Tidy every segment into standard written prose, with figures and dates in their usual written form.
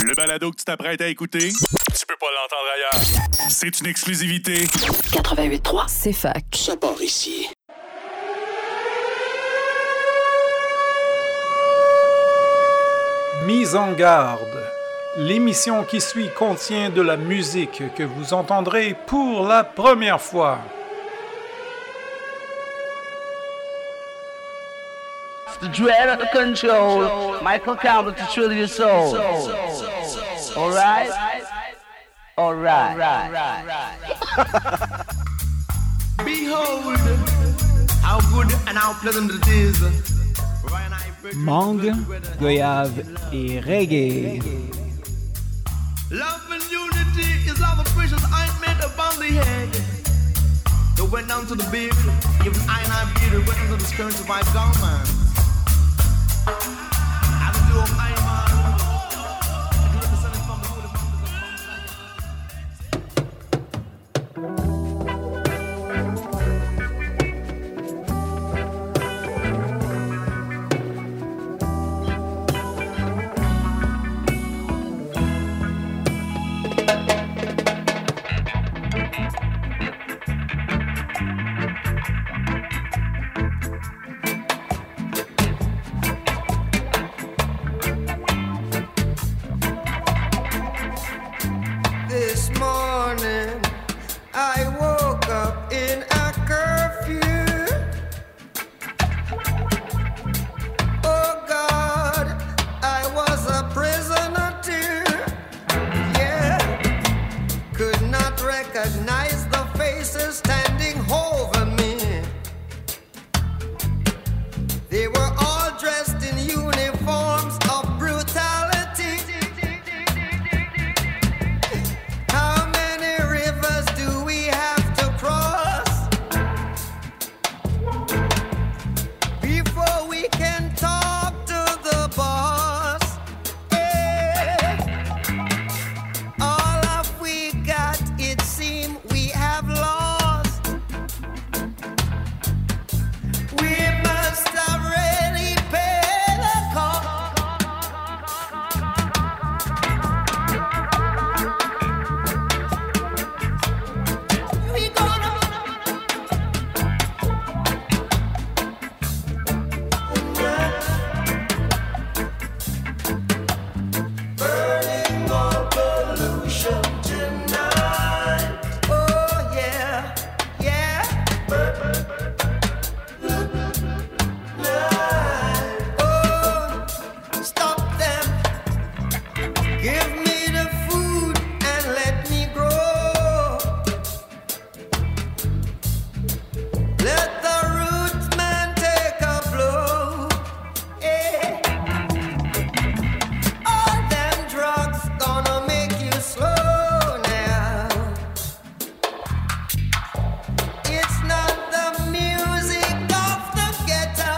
Le balado que tu t'apprêtes à écouter, tu peux pas l'entendre ailleurs. C'est une exclusivité. 88.3, c'est fac. Ça part ici. Mise en garde. L'émission qui suit contient de la musique que vous entendrez pour la première fois. The dread of the control, Michael Campbell to thrill your soul. All right? All right. Behold, how good and how pleasant it is. Mangue, goyave et reggae. Love and unity is like a precious ointment upon the head. They went down to the beard, even I and I beard, went into the skirts of my garment. I do my man.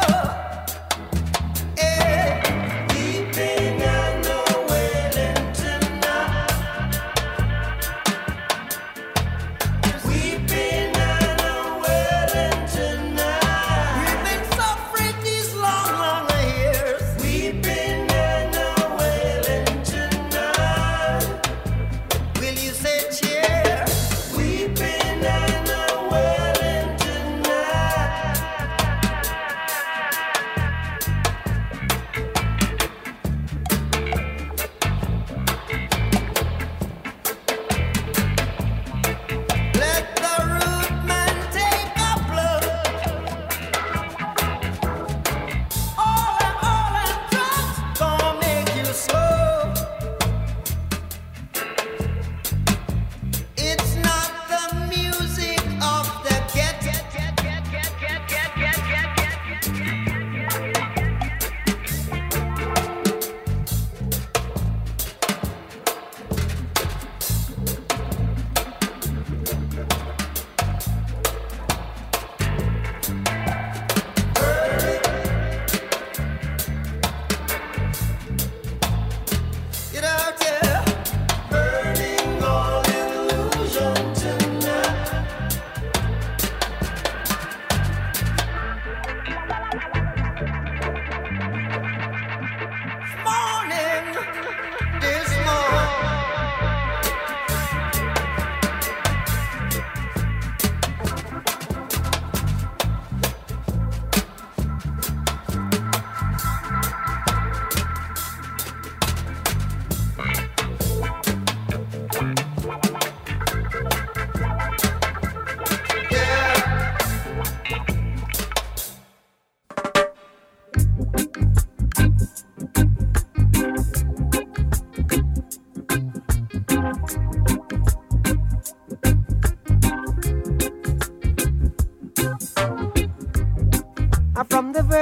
Deep in, I know well into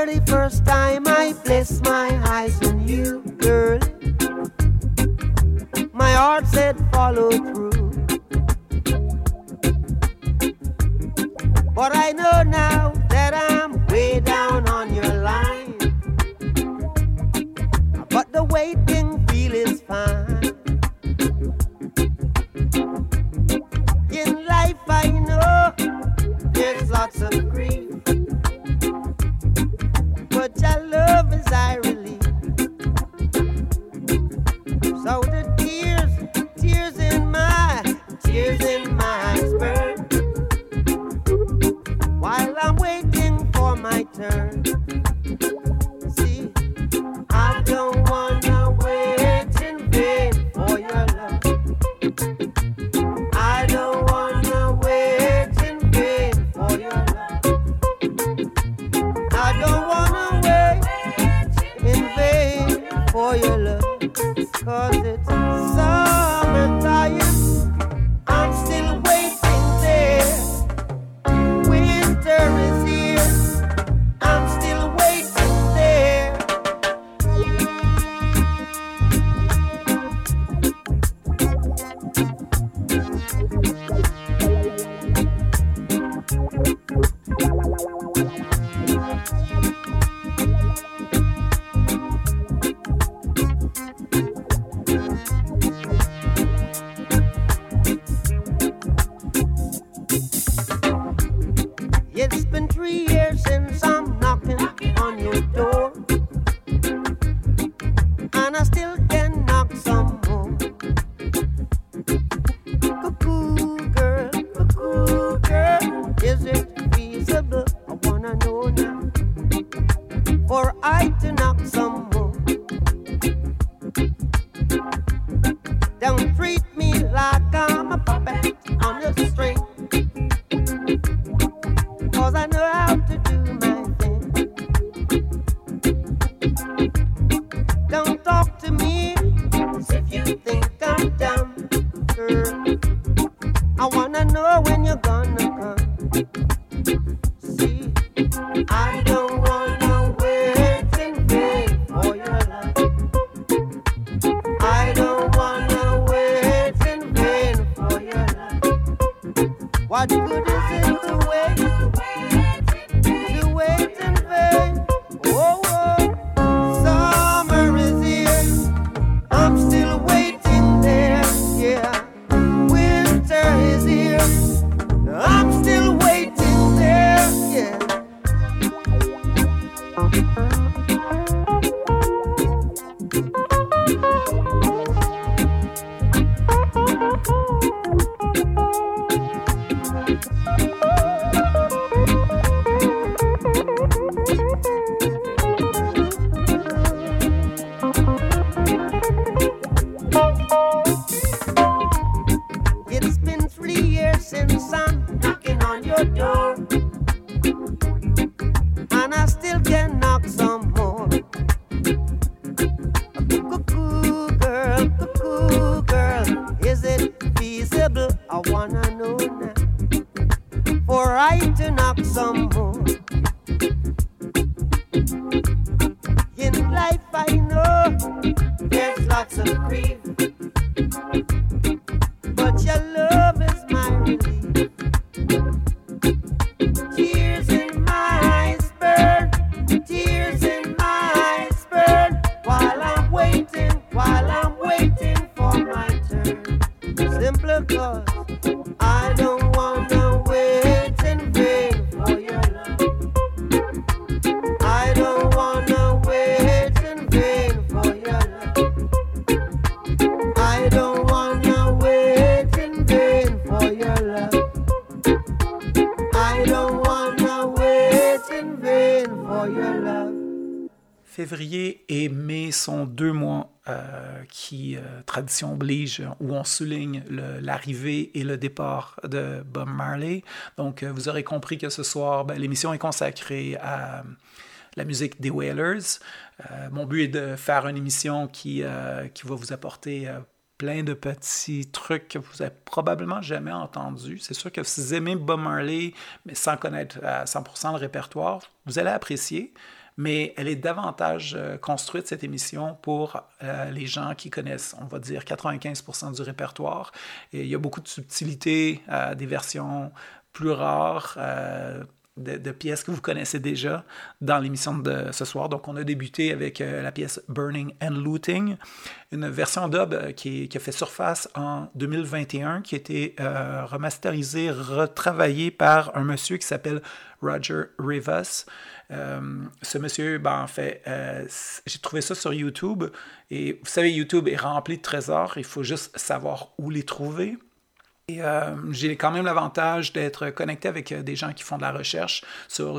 very first time I placed my eyes on you, girl, my heart said follow through. But I know now that I'm way down on your line. But the waiting feel is fine. In life I know there's lots of grief, but your love is I relief. So the tears in my eyes burn while I'm waiting for my turn. See, I don't wanna wait in vain for your love. I don't wanna wait in vain for your love. I don't wanna wait in vain for your love. 'Cause it's summertime, I'm still waiting there. Winter is here, I'm still waiting there. It's been 3 years since I'm knocking on your door, and I still can knock some more. Cuckoo girl, is it feasible? I wanna know now, for I to knock some more. Don't treat me like I'm a puppet on a string, 'cause I know how to do my thing. Don't talk to me as if you think I'm dumb, girl. I wanna know when you're gonna come. See, I don't wanna wait in vain for your love. I don't wanna wait in vain for your love. What good is it to wait? To wait in vain. Oh, oh. Summer is here, I'm still waiting there. Yeah, winter is here, I'm still waiting there. Yeah. It's been 3 years since I'm knocking on your door, and I still can knock some more. Cuckoo girl, is it feasible? I wanna know now, for I to knock some more. In life I know there's lots of grief, but your love is my relief. Tears in my eyes burn, tears in my eyes burn, while I'm waiting for my turn. Simply 'cause I don't wanna wait in vain for your love. I don't wanna wait in vain for your love. I don't wanna wait in vain for your love. I don't wanna wait in vain for your love. Février et mai sont 2 mois qui, tradition oblige, où on souligne l'arrivée et le départ de Bob Marley. Donc, vous aurez compris que ce soir, l'émission est consacrée à la musique des Wailers. Mon but est de faire une émission qui va vous apporter plein de petits trucs que vous n'avez probablement jamais entendus. C'est sûr que si vous aimez Bob Marley, mais sans connaître à 100% le répertoire, vous allez apprécier. mais elle est davantage construite, cette émission, pour les gens qui connaissent, on va dire, 95% du répertoire. Et il y a beaucoup de subtilités, des versions plus rares, de pièces que vous connaissez déjà dans l'émission de ce soir. Donc, on a débuté avec la pièce Burning and Looting, une version dub qui a fait surface en 2021, qui a été remasterisée, retravaillée par un monsieur qui s'appelle Roger Rivas. Ce monsieur, en fait, j'ai trouvé ça sur YouTube. Et vous savez, YouTube est rempli de trésors. Il faut juste savoir où les trouver. Et j'ai quand même l'avantage d'être connecté avec des gens qui font de la recherche sur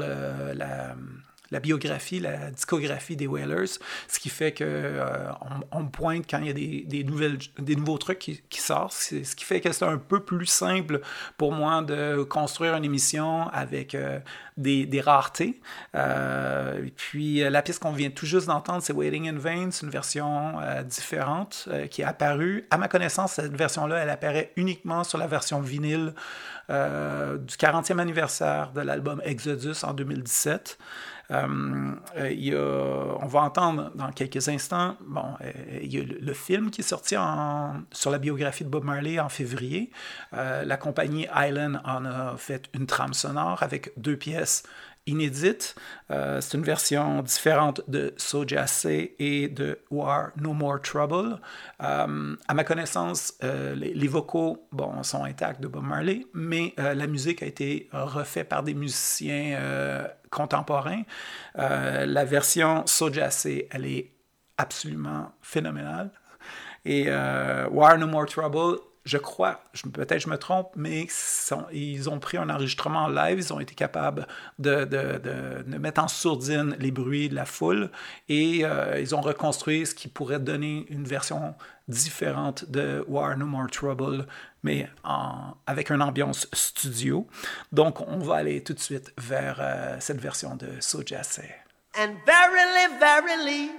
la biographie, la discographie des Wailers, ce qui fait qu'on me pointe quand il y a des nouveaux trucs qui sortent, ce qui fait que c'est un peu plus simple pour moi de construire une émission avec des raretés. Et puis la pièce qu'on vient tout juste d'entendre, c'est Waiting in Vain, c'est une version différente qui est apparue. À ma connaissance, cette version-là, elle apparaît uniquement sur la version vinyle du 40e anniversaire de l'album Exodus en 2017. On va entendre dans quelques instants, il y a le film qui est sorti sur la biographie de Bob Marley en février. La compagnie Island en a fait une trame sonore avec 2 pièces inédites. C'est une version différente de Soja Say et de War No More Trouble. À ma connaissance, les vocaux sont intacts de Bob Marley, mais la musique a été refaite par des musiciens contemporains. La version Soja Say, elle est absolument phénoménale. Et War No More Trouble, je crois, peut-être je me trompe, mais ils ont pris un enregistrement en live, ils ont été capables de mettre en sourdine les bruits de la foule et ils ont reconstruit ce qui pourrait donner une version différente de War No More Trouble, mais avec une ambiance studio. Donc, on va aller tout de suite vers cette version de Soja Say. And verily, verily,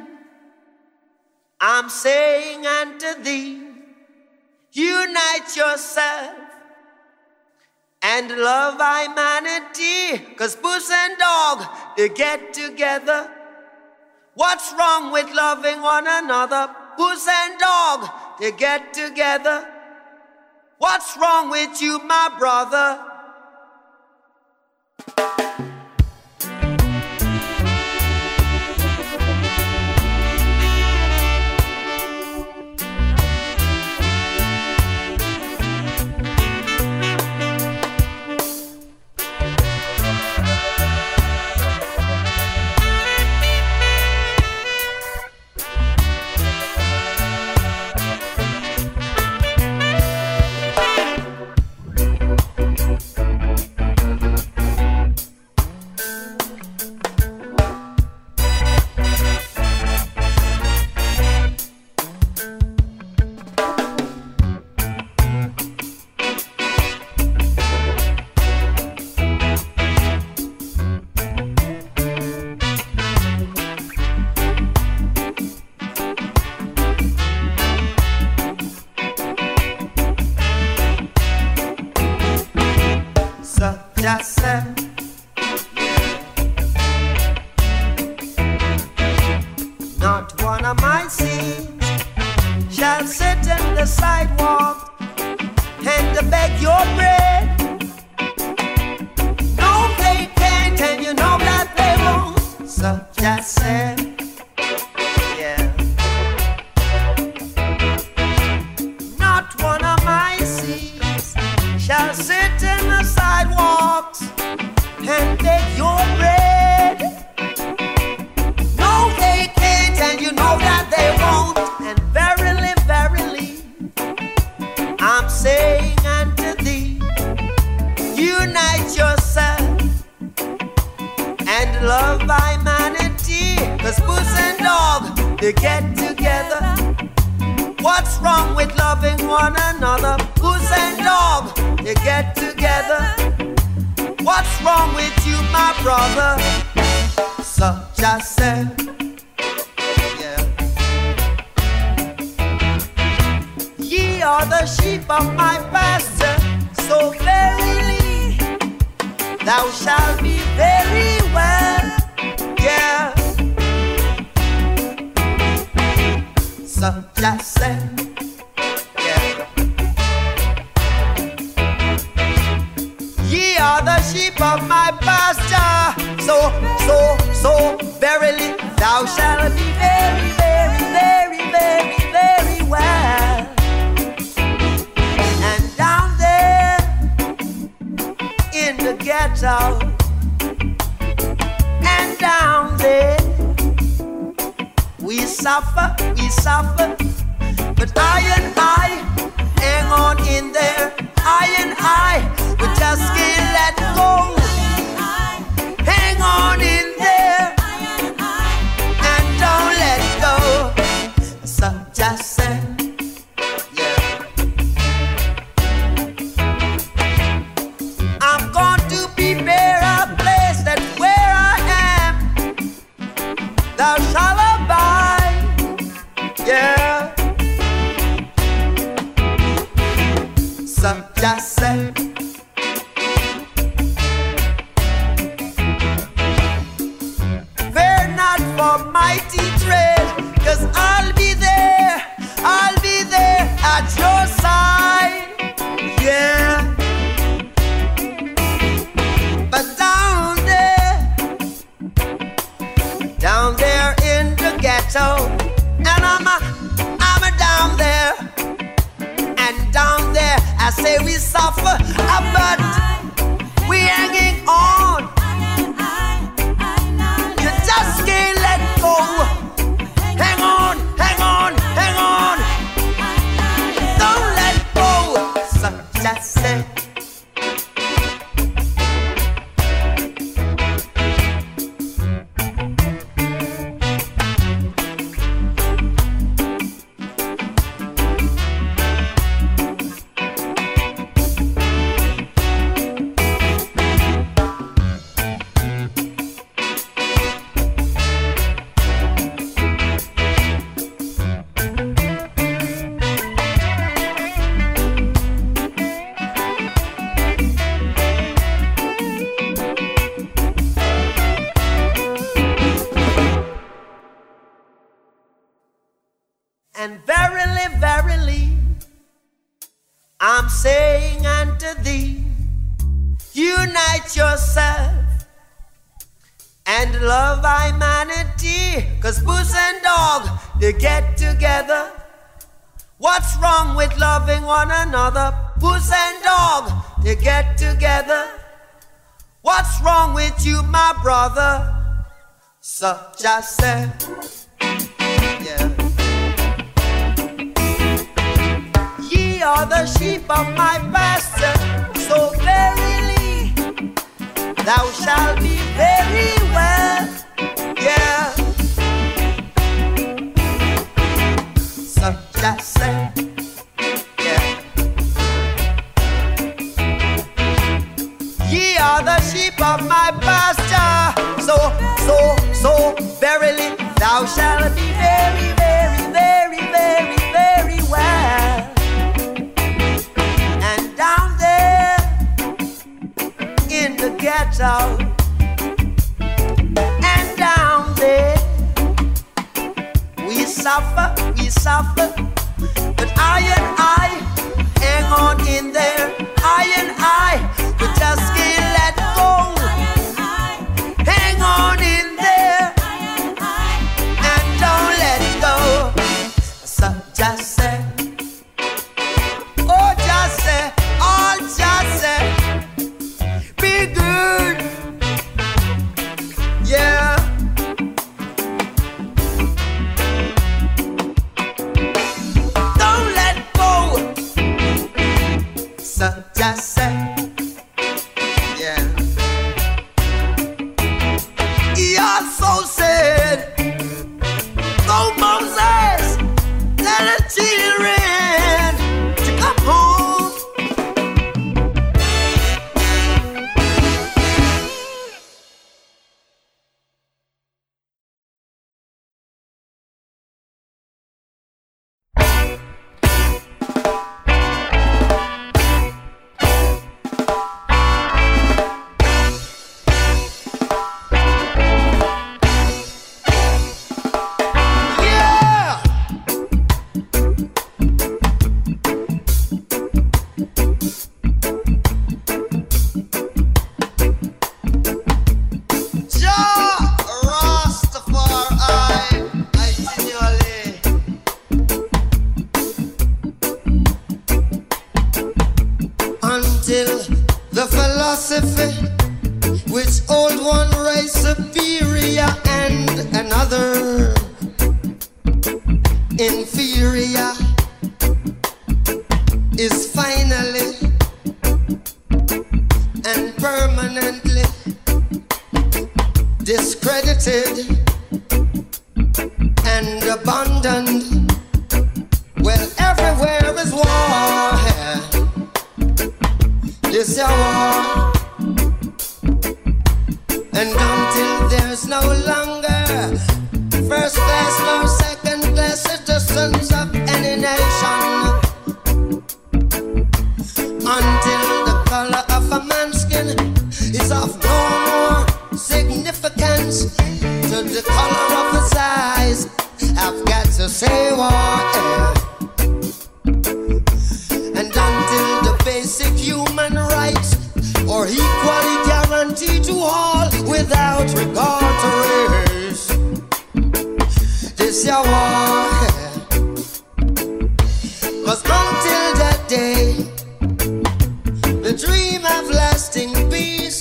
I'm saying unto thee, unite yourself and love humanity, 'cause puss and dog, they get together. What's wrong with loving one another? Puss and dog, they get together. What's wrong with you, my brother? Not one of my sins shall sit in the sidewalk and beg your bread. No, they can't, and you know that they won't. So just say, yeah. Not one of my sins shall sit in the sidewalks and beg your bread. No, they can't, and you know that they won't. And verily, verily, I'm saying unto thee, unite yourself and love humanity. 'Cause puss and dog, they get together. What's wrong with loving one another? Puss and dog, they get together. What's wrong with you, my brother? So just say, yeah. Ye are the sheep of my pasture, so verily thou shalt be very well. Yeah. So just say, yeah. Ye are the sheep of my pasture. So, verily, thou shalt be very, very, very, very, very well. And down there in the ghetto, and down there, we suffer, but I hang on in there. I, we just can't let go. Hang on in there and don't let go. So just say, yeah. I'm going to prepare a place that where I am, thou shalt abide, yeah. So just say, fear not for mighty tread, 'cause I'll be there at your side, yeah. But down there in the ghetto, and I'm down there, and down there I say we suffer, but we hanging on. You just can't let go. Hang on, hang on, hang on. Don't let go. So just say, and verily, verily, I'm saying unto thee, unite yourself and love humanity, 'cause Puss and Dog, they get together. What's wrong with loving one another? Puss and Dog, they get together. What's wrong with you, my brother? So just say, yeah. Ye are the sheep of my pasture, so verily thou shalt be very well, yeah. So just say, yeah. Ye are the sheep of my pasture, so verily thou shalt be very, very, very, very, very well. And down there in the ghetto, and down there we suffer, but I hang on in there. I, we just can't let go. Hang on in there and don't let go. So just say, oh just say, all just say, be good, yeah. Don't let go. So just say, yeah. He also said, go Moses, tell the children to come home. philosophy which hold one race superior and another inferior is finally and permanently discredited and abandoned. Well, everywhere is war. This is war. And until there's no longer first class nor second class citizens of any nation, until the color of a man's skin is of no more significance to the color of his eyes, I've got to say war. And until the basic human rights or equally guaranteed to all without regard to race, this is war. 'Cause until that day, the dream of lasting peace,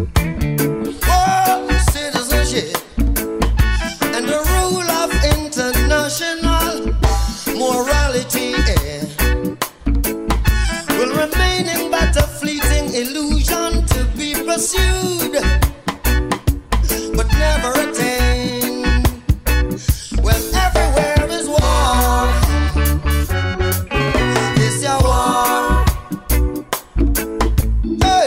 world citizenship, and the rule of international morality will remain but a fleeting illusion to be pursued, but never attained. Well, everywhere is war. This is war. Hey.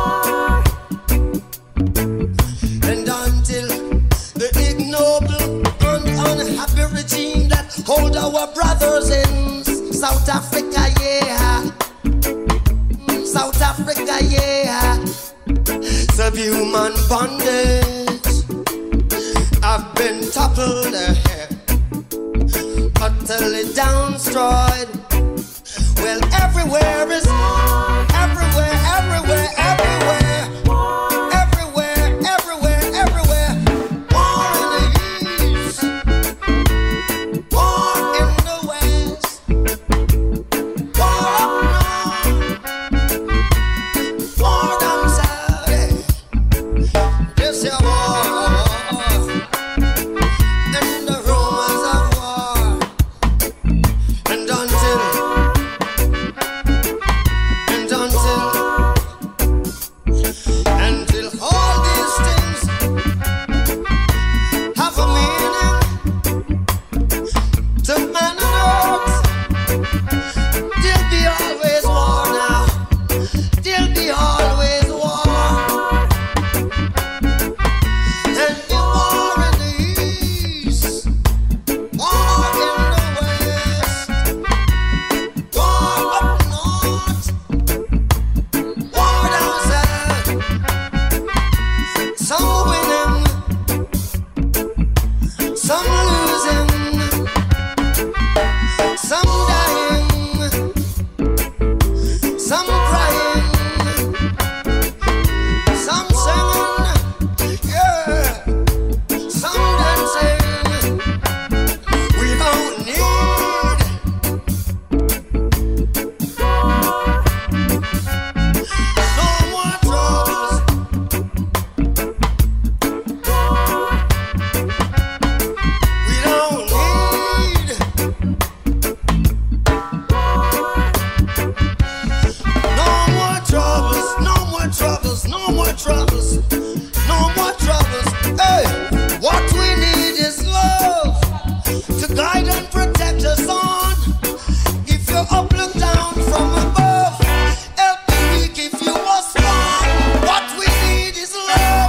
And until the ignoble and unhappy regime that hold our brothers in South Africa, yeah. South Africa, yeah. Subhuman bondage, I've been toppled, utterly downstroyed. Well, everywhere is everywhere, everywhere, everywhere, everywhere, everywhere, everywhere. War in the east, war in the west, war up north, war down south. This is war, and the rumors of war, and until all these things have a meaning to man and earth, there'll be always war now. There'll be always war. And the war in the east, war in the west, war up north, war down south. Some winning, some losing, some dying, some crying, some singing, yeah, some dancing. We don't need no more troubles. We don't need no more troubles, no more troubles, no more troubles, no more troubles. Hey, what we need is love to guide and protect us on. If you're up, look down from above. Help the weak if you are strong. What we need is love.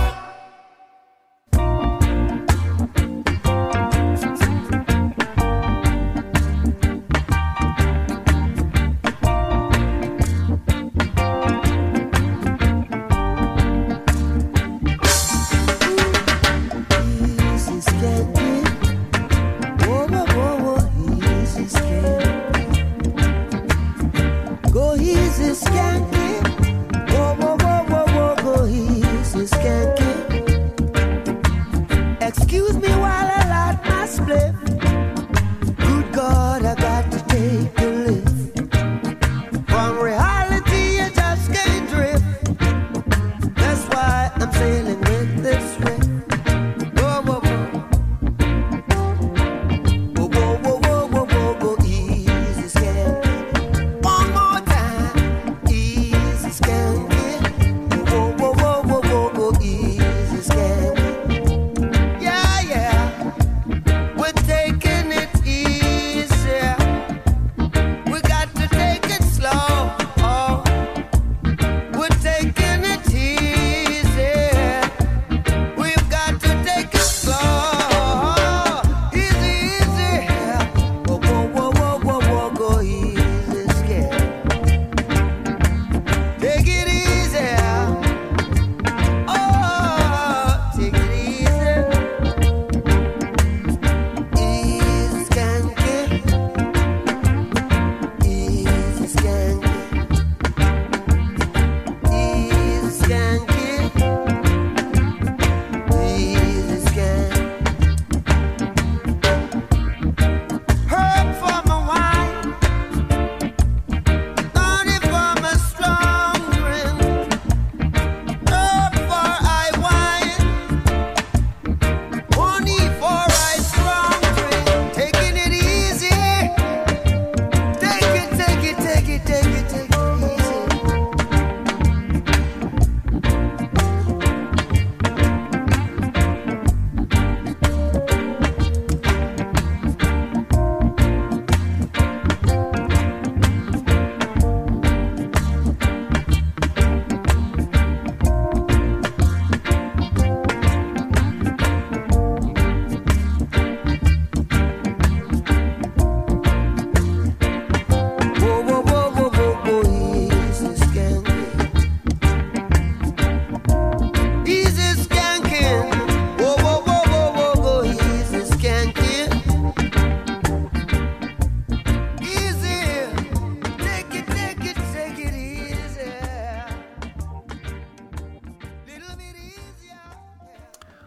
Easy skating, whoa, whoa, whoa, whoa, easy skating.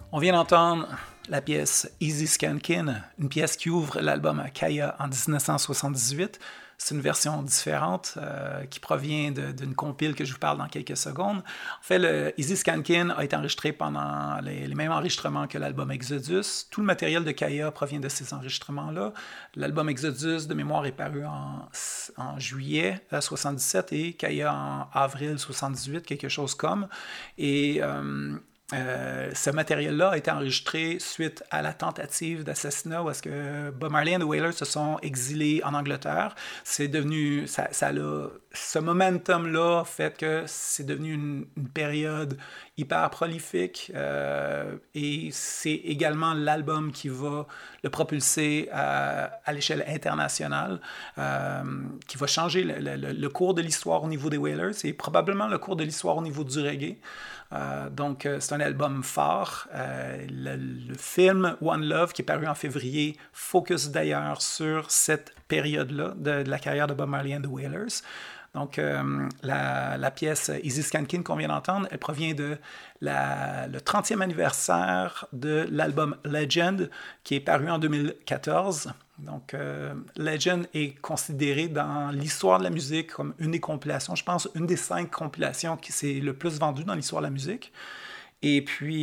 On vient d'entendre la pièce Easy Skankin, une pièce qui ouvre l'album Kaya en 1978. C'est une version différente qui provient d'une compile que je vous parle dans quelques secondes. En fait, le Easy Skankin a été enregistré pendant les mêmes enregistrements que l'album Exodus. Tout le matériel de Kaya provient de ces enregistrements-là. L'album Exodus, de mémoire, est paru en juillet 1977 et Kaya en avril 1978, quelque chose comme. Et ce matériel-là a été enregistré suite à la tentative d'assassinat où est-ce que Bob Marley and the Wailers se sont exilés en Angleterre. C'est devenu, ce momentum-là fait que c'est devenu une période hyper prolifique et c'est également l'album qui va le propulser à l'échelle internationale, qui va changer le cours de l'histoire au niveau des Wailers et probablement le cours de l'histoire au niveau du reggae. Donc, c'est un album fort. Le film One Love, qui est paru en février, focus d'ailleurs sur cette période-là de la carrière de Bob Marley and the Wailers. Donc, la pièce Easy Skankin qu'on vient d'entendre, elle provient de le 30e anniversaire de l'album Legend, qui est paru en 2014. Donc, Legend est considéré dans l'histoire de la musique comme une des compilations, je pense, une des 5 compilations qui s'est le plus vendue dans l'histoire de la musique. Et puis,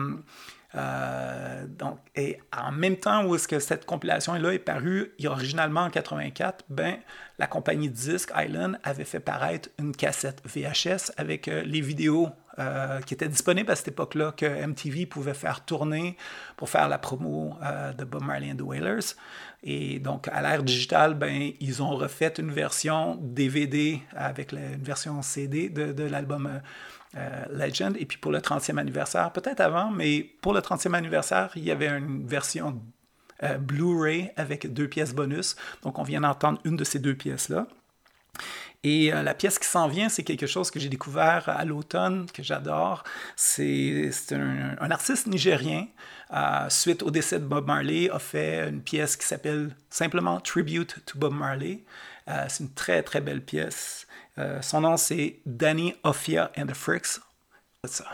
donc, et en même temps où est-ce que cette compilation-là est parue, originalement en 84, la compagnie de disques Island avait fait paraître une cassette VHS avec les vidéos qui étaient disponibles à cette époque-là que MTV pouvait faire tourner pour faire la promo de Bob Marley and the Wailers. Et donc, à l'ère digitale, ils ont refait une version DVD avec une version CD de l'album Legend. Et puis pour le 30e anniversaire, peut-être avant, mais pour le 30e anniversaire, il y avait une version Blu-ray avec 2 pièces bonus. Donc, on vient d'entendre une de ces 2 pièces-là. Et la pièce qui s'en vient, c'est quelque chose que j'ai découvert à l'automne, que j'adore. C'est un artiste nigérien, suite au décès de Bob Marley, a fait une pièce qui s'appelle simplement Tribute to Bob Marley. C'est une très, très belle pièce. Son nom, c'est Danny Ofia and the Fricks. C'est ça.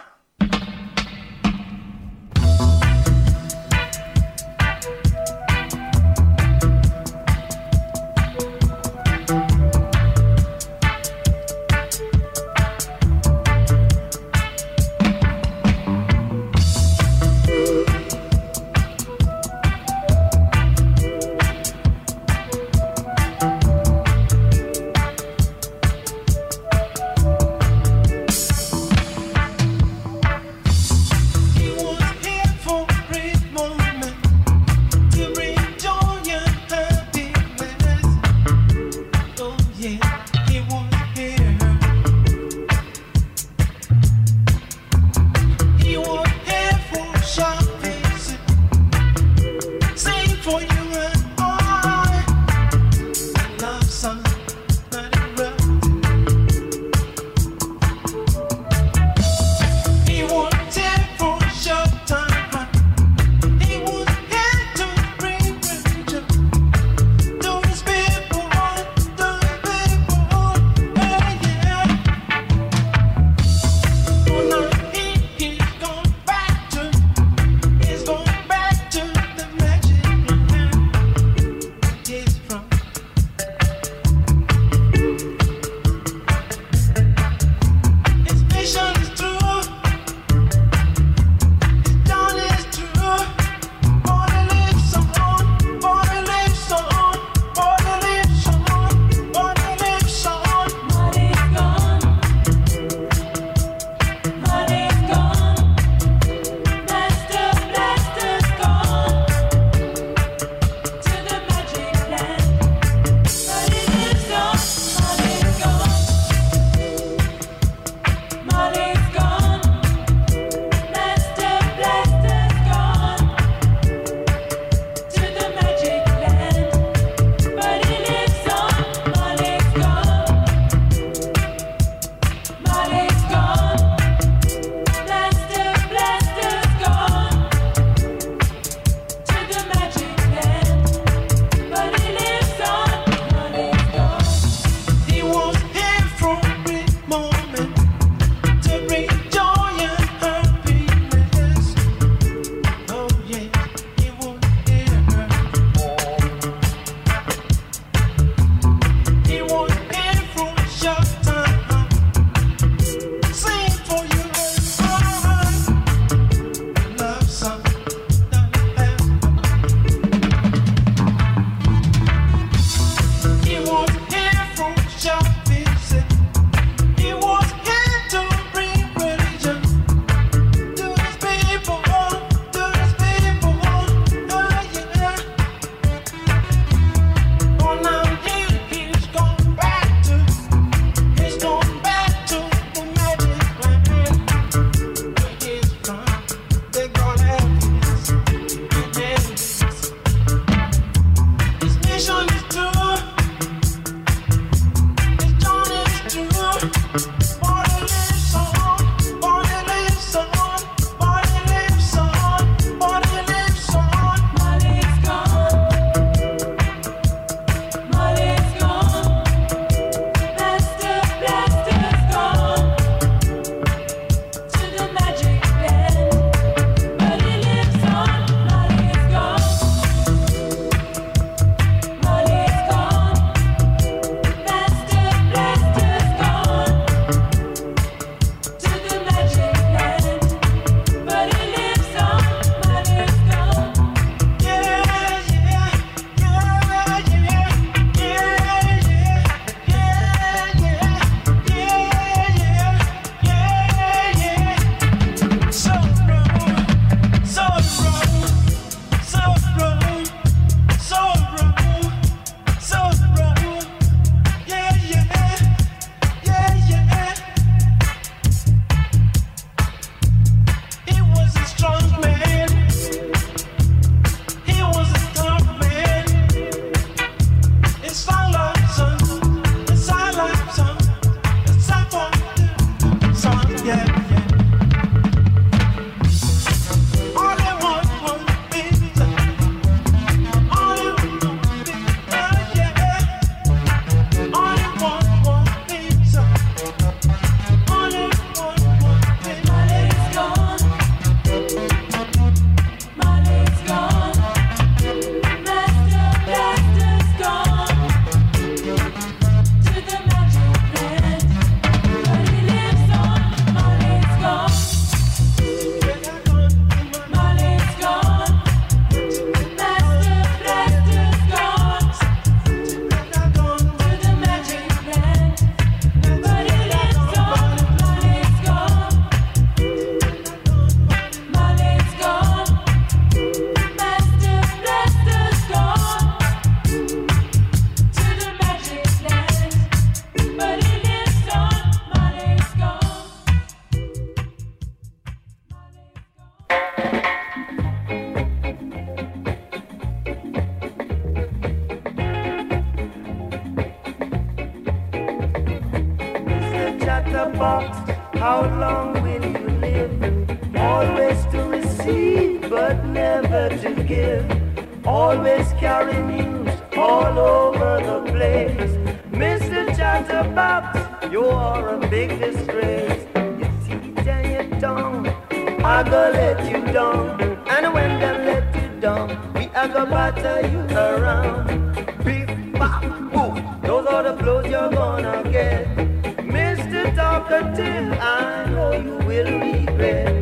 chatterbox, how long will you live? Always to receive, but never to give. Always carry news all over the place. Mr. Chatterbox, you are a big disgrace. Your teeth and your tongue, I go let you down. And when them let you down, we are go batter you around. Beef, bop, boo, those are the blows you're gonna get. Mr. Talkative, I know you will regret.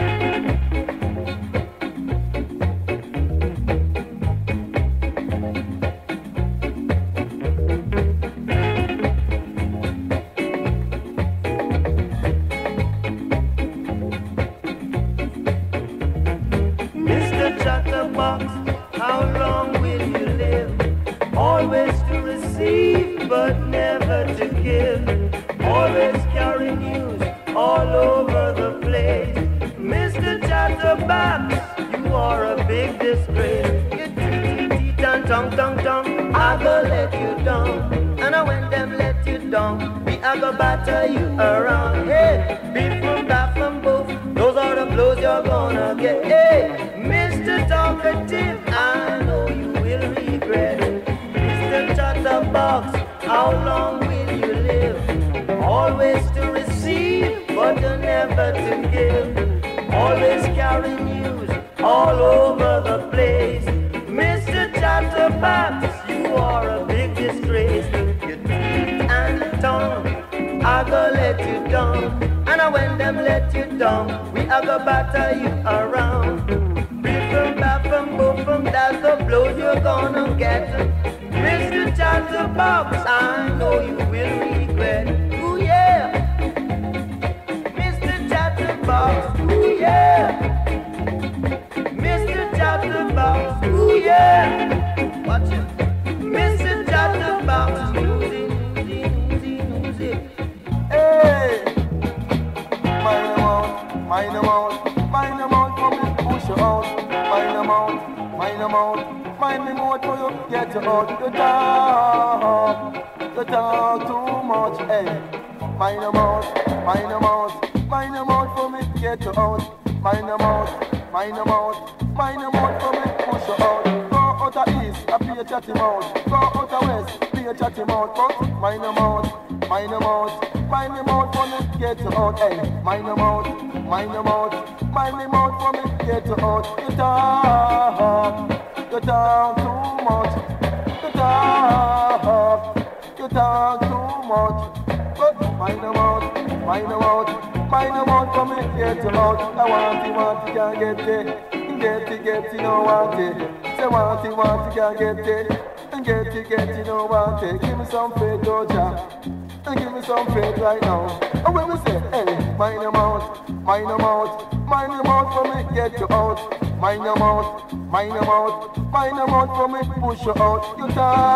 How long will you live? Always to receive, but never to give. Always carry news all over the place. Mr. Chatterbox, you are a big disgrace. Your teeth and tongue, I go let you down. And when them let you down, we are go batter you around. Hey, beef from back from both, those are the blows you're gonna get. Hey, Mr. Talkative, I know you will regret it. Mr. Chatterbox, how long will you live? Always to receive, but never to give. Always carry news all over the place. Mr. Chatterbox, you are a big disgrace. Your teeth and tongue, I go let you down. And when them let you down, we are go batter you around. From both from that's the blows you're gonna get. Mr. Chatterbox, I know you will regret. Ooh yeah, Mr. Chatterbox, ooh yeah, Mr. Chatterbox, ooh yeah. Watch it, Mr. Chatterbox, lose it. Hey, mind them out, mind them out, mind them out for me, push you out. Mind them out, mind them out, mind them out for you, get you out. You talk too much, hey. Mind them out, mind them out, mind them out for me, get you out. Mind them out, mind them out, mind them out for me, push you out. Go out of east, I be a chatty mouth. Go out of west, be a chatty mouth. But mind them out, mind them out, mind them out for me, get you out, hey. Mind them out, mind them out, mind them out for me, get you out. You talk too much. You talk too much. But mind them out, mind them out, mind them out for me, get you out. I want you, can't get it. Get it, no want it. Say want you, can't get it. And get it, no want it. Give me some faith, Georgia. And give me some faith right now. And when we say, hey, mind them out, mind them out, mind them out for me, get you out. Mind them out, mind them out, mind them out for me, push you out. You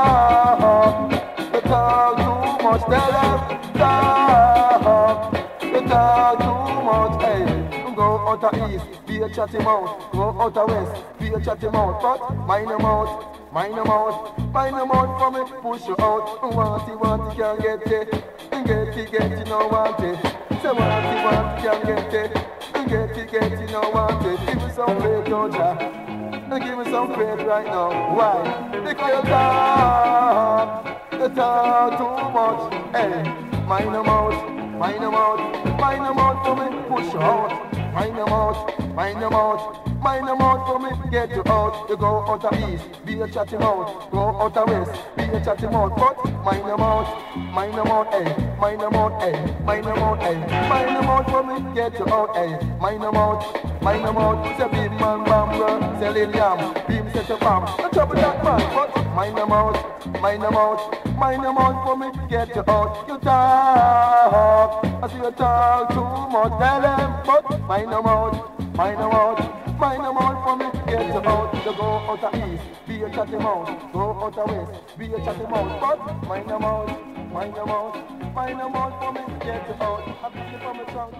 talk too much, tell them, you talk too much, hey. Go out of east, be a chatty mouth. Go out of west, be a chatty mouth. But mind them out, mind them out, mind them out for me, push you out. Want it, can't get it. And get it, no want it. Say want it, can't get it. And get it, no want it. Give me some faith, Georgia. And give me some faith right now. Why? Because you talk too much. Hey, mind them out, mind them out, mind them out for me, push you out. Mind them out, mind them out, mind them out for me, get you out. You go out of east, be a chatty mouth. Go out of west, be a chatty mouth. But mind them out, hey. Mind them out, hey. Mind them out, hey. Mind them out for me, get you out, hey. Mind them out, mind them out. Say big man, bam, say Liliam, beam set a bomb. No trouble that man, but mind them out, mind them out, mind them out for me, get you out. You talk, I see you talk too much, tell them, but mind them out, mind them out, mind them out for me, get you out. You go out of east, be a chatty mouth. Go out of west, be a chatty mouth. But mind them out, mind them out, mind them out for me, get you out. I beat you from a tongue.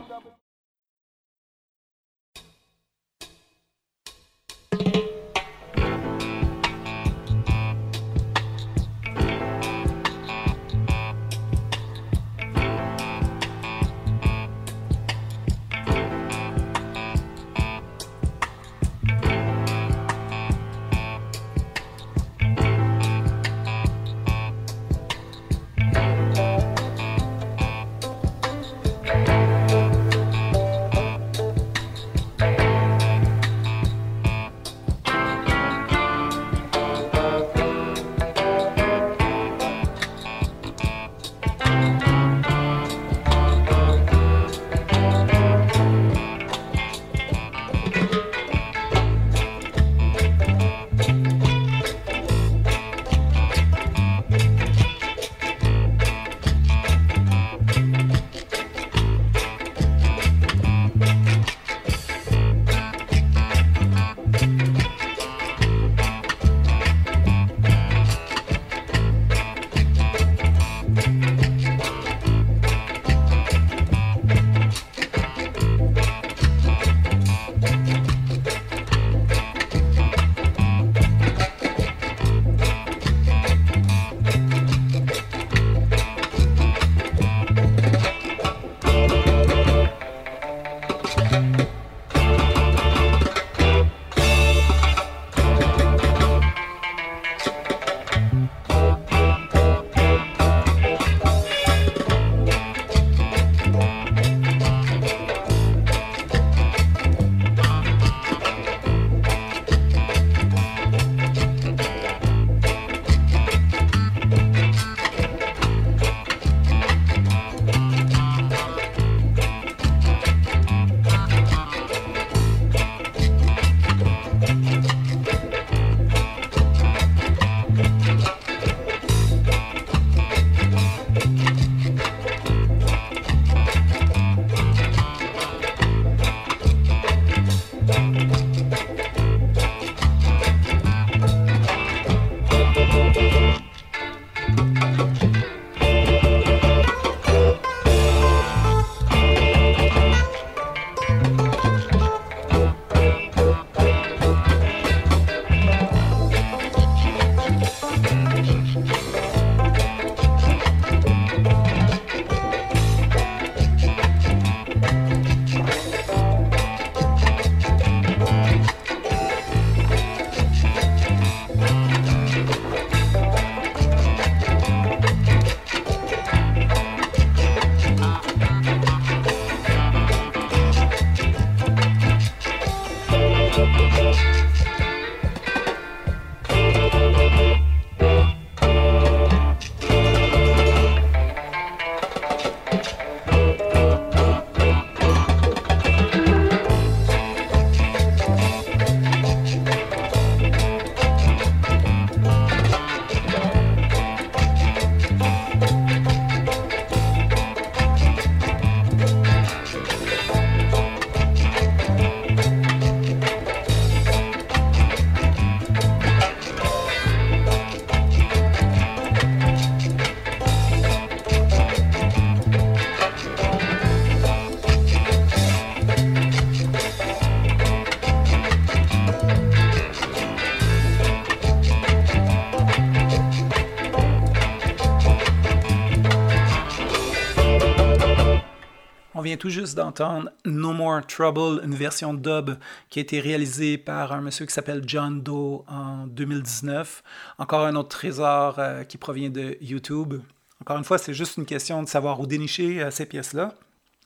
vient tout juste d'entendre No More Trouble, une version dub qui a été réalisée par un monsieur qui s'appelle John Doe en 2019. Encore un autre trésor qui provient de YouTube. Encore une fois, c'est juste une question de savoir où dénicher ces pièces-là.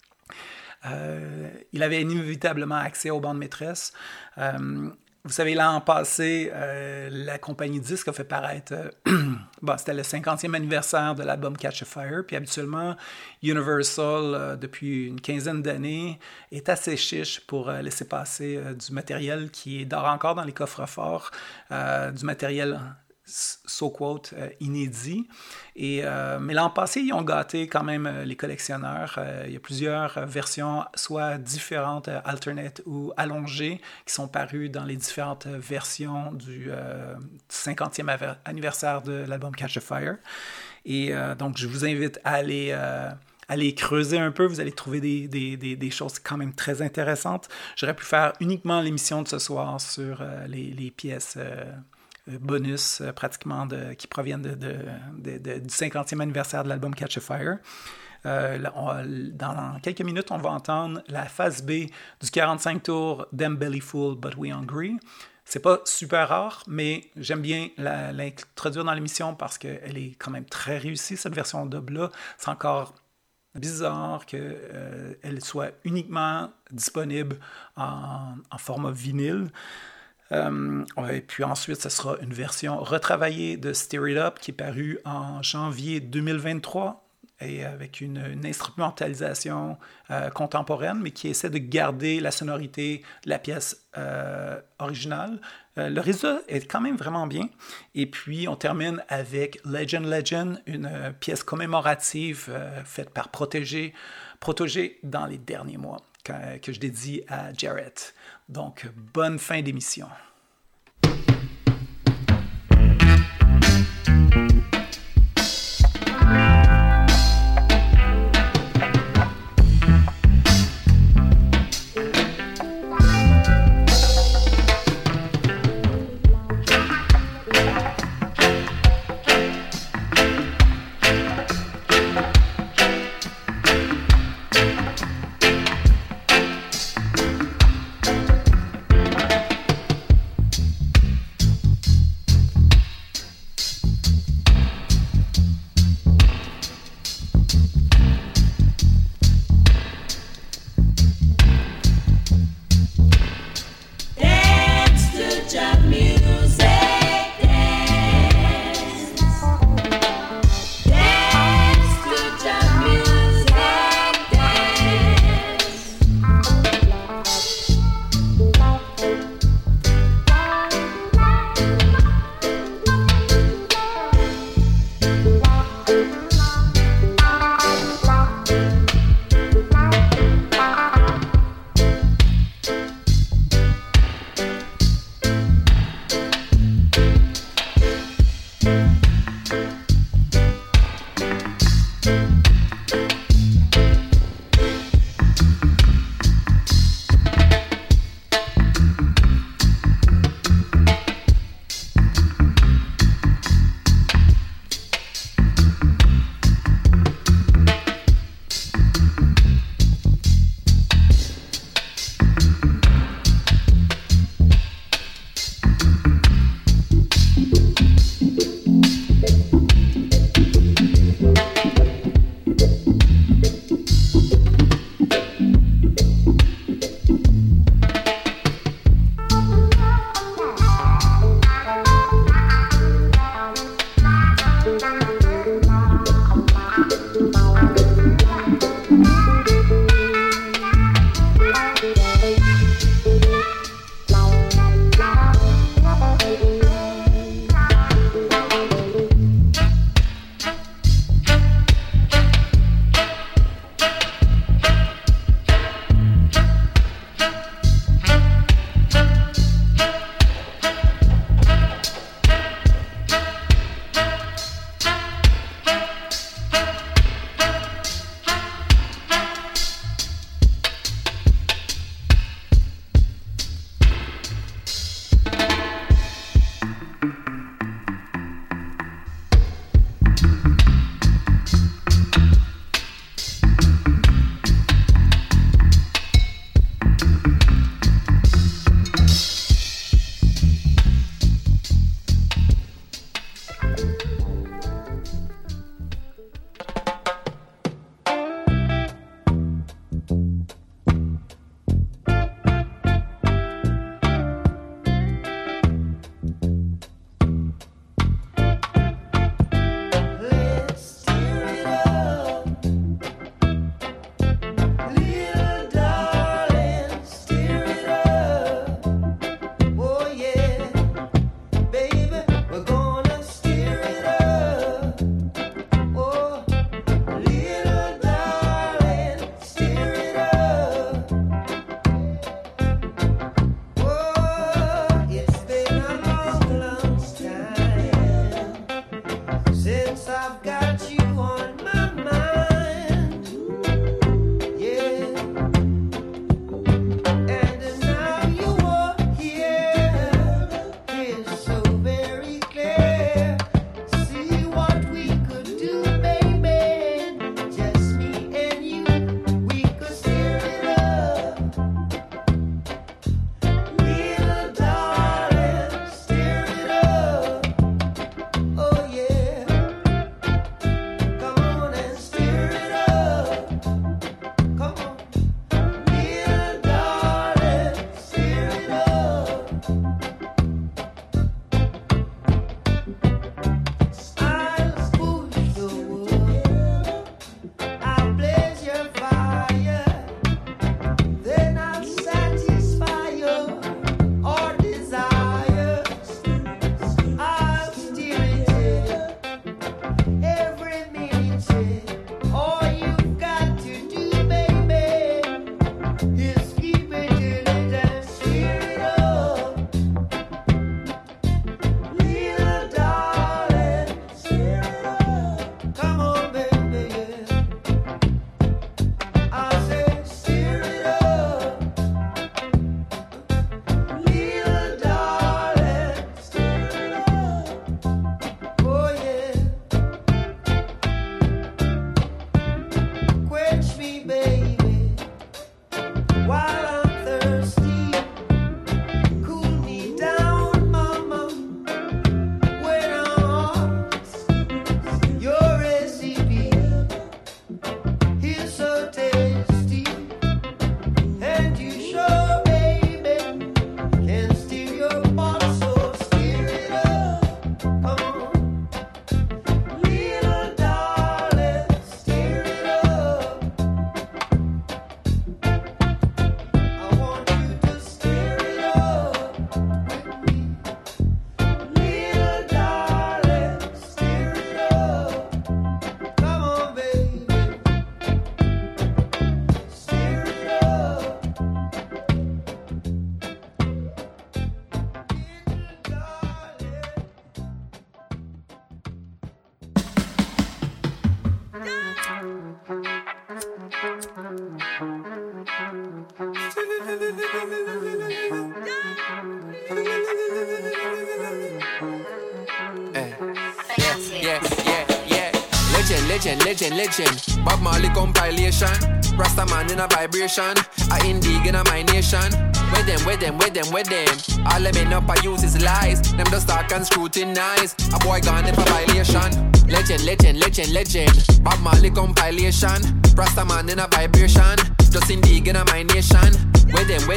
Il avait inévitablement accès aux bandes maîtresses. Vous savez, l'an passé, la compagnie Disc a fait paraître... c'était le 50e anniversaire de l'album Catch a Fire. Puis habituellement, Universal, depuis une quinzaine d'années, est assez chiche pour laisser passer du matériel qui dort encore dans les coffres-forts, du matériel... so-quote, inédit. Mais l'an passé, ils ont gâté quand même les collectionneurs. Il y a plusieurs versions, soit différentes, alternate ou allongées, qui sont parues dans les différentes versions du 50e anniversaire de l'album Catch a Fire. Et donc, je vous invite à aller creuser un peu, vous allez trouver des choses quand même très intéressantes. J'aurais pu faire uniquement l'émission de ce soir sur les pièces... bonus pratiquement qui proviennent du 50e anniversaire de l'album Catch a Fire. Dans quelques minutes, on va entendre la phase B du 45 tours Them Bellyful But We Hungry. C'est pas super rare, mais j'aime bien l'introduire dans l'émission parce qu'elle est quand même très réussie, cette version dub-là. C'est encore bizarre qu'elle soit uniquement disponible en format vinyle. Et puis ensuite, ce sera une version retravaillée de Stir It Up qui est parue en janvier 2023 et avec une instrumentalisation contemporaine, mais qui essaie de garder la sonorité de la pièce originale. Le résultat est quand même vraiment bien. Et puis, on termine avec Legend, une pièce commémorative faite par Protégé dans les derniers mois, que je dédie à Jarrett. Donc, bonne fin d'émission. baby, while I'm thirsty. Cool me down, mama, when I'm lost. Your recipe is so tasty, and you sure, baby, can steer your pot, so steer it up. Come on, little darling, steer it up. I want you to steer it up with me. Little darling, steer it up. Come on, baby, steer it up. Yeah. Legend. Bob Marley compilation. Rasta man in a vibration. A Indian in a my nation. With them. All them end up I use his lies. Them just talk and scrutinize. A boy gone if a violation. Legend. Bob Marley compilation. Rasta man in a vibration. Just Indian in a my nation. With them.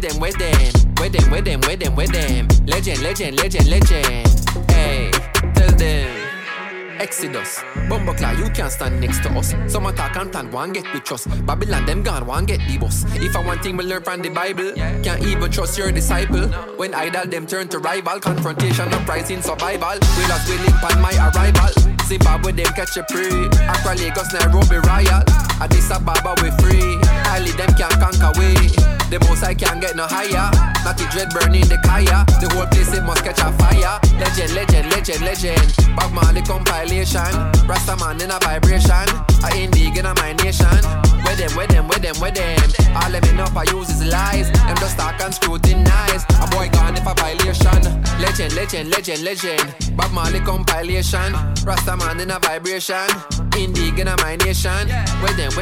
Legend. Hey, tell them. Exodus, Bumbleclaw, you can't stand next to us. Some attack and plan, one get with trust. Babylon, them gone, one get the bus. If I one thing we learn from the Bible, can't even trust your disciple. When idol, them turn to rival. Confrontation, uprising, survival. We lost willing on my arrival. Zimbabwe, them catch a prey. Accra, Lagos, Nairobi, Royal. Addis Ababa, we free. Highly, them can't conquer way. The most I can't get no higher. Not the dread burning the kaya. The whole place it must catch a fire. Legend. Bob Marley compilation. Rasta man in a vibration. A Indian in a my nation. With them. All them end up I use his lies. Them just talk and scrutinize. A boy gone if a violation. Legend. Bob Marley compilation. Rasta man in a vibration. Indian in a my nation. With them.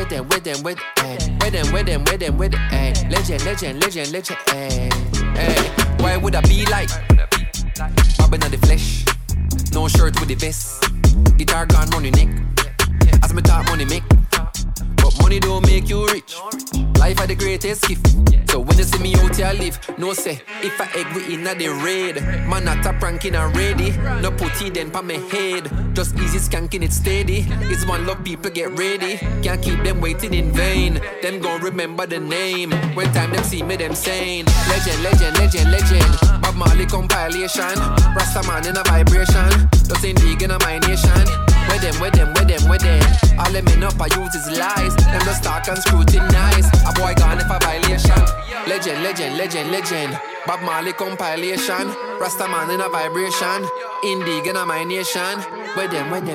Legend. Hey. Why would I be like bobbing on the flesh? No shirt with the vest. Guitar gone money neck. As me talk money make. But money don't make you rich. Life are the greatest gift. So when you see me out here live, no say, if I egg we inna the raid. Man not a pranking and ready. No put it then pa me head. Just easy skanking it steady. It's one love people get ready. Can't keep them waiting in vain. Them gon' remember the name. When time them see me them saying Legend. Bob Marley compilation. Rasta man in a vibration. Just Indian in a my nation. With them. All them end up I use his lies. Them just talk and scrutinize. A boy gone if a violation. Legend. Bob Marley compilation. Rasta man in a vibration. Indian in my nation. With them. Where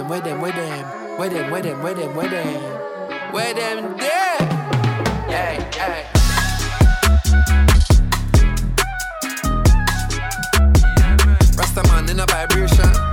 them there? Hey. Rasta man in a vibration.